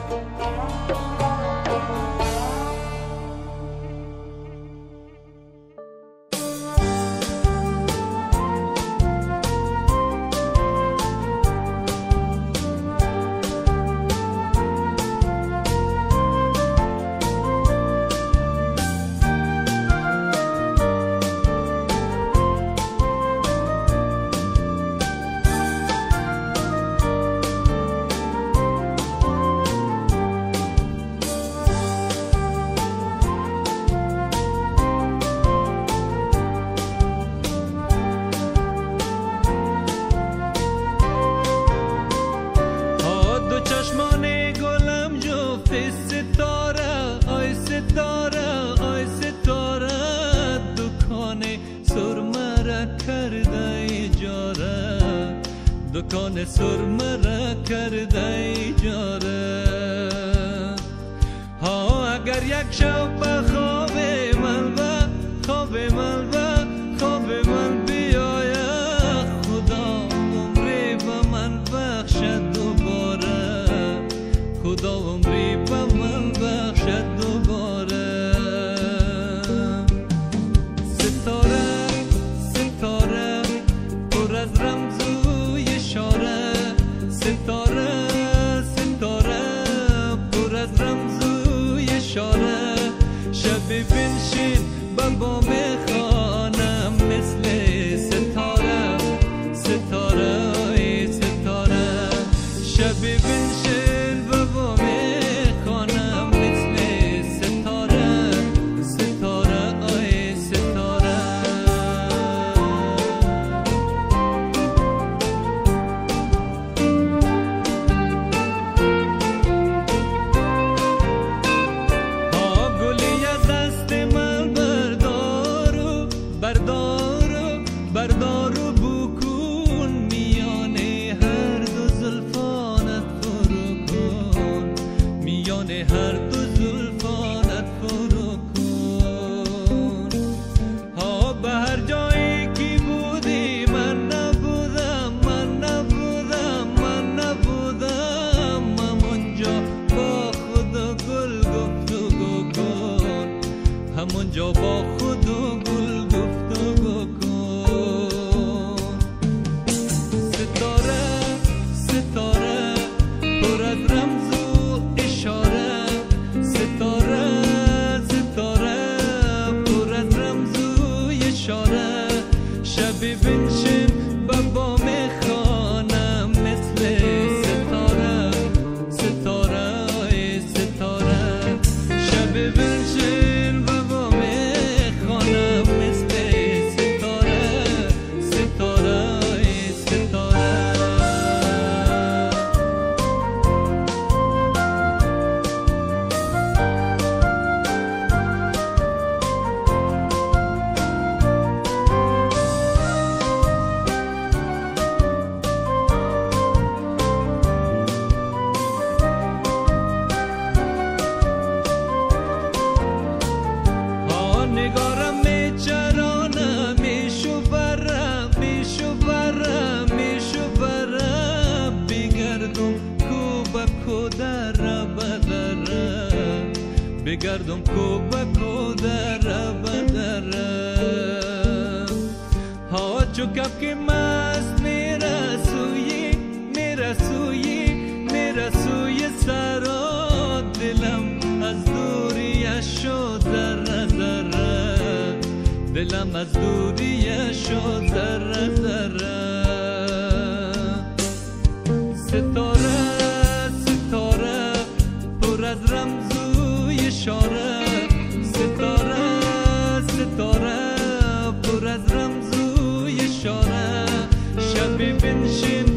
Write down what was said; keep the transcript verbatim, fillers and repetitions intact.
دکان سرمه را کرده ایجاره ها اگر یک شب به خواب من و خواب من و خواب من بیاید خدا عمری به من بخشد دوباره خدا عمری به من بخشد دوباره ستاره ستاره پر از رمز ستاره ستاره پر از رمز و اشاره شبی بنشین به بام خانم مثل ستاره ستاره ای ستاره شبی بنشین به بام خانم مثل ستاره ستاره ای ستاره بردارو بکن میان هر دو زلفانت فرو کن میان هر دو زلفانت فرو کن ها به هر جایی که بودی من نبودم من نبودم من نبودم همونجا با خود و گل گفتگو کن همونجا با خود و گل گفتگو کن ستاره پر از رمز و اشاره ستاره ستاره پر از رمز و اشاره شبی بنشین به بام خانم مثل ستاره ستاره ای ستاره شبی بنشین به بام خانم مثل ستاره ستاره ای ستاره نگارم میچرانه میشو برم میشو برم میشو برم بگردم کو به کو در بدره بگردم کو به کو در بدره ها چو کف که مست میره سوی میره سوی میره سوی سرا دلم از دوریش شد ذره ذره دلم از دوریش شد ذره ذره ستاره ستاره پر از رمز و اشاره ستاره ستاره پر از رمز و اشاره شبی بنشین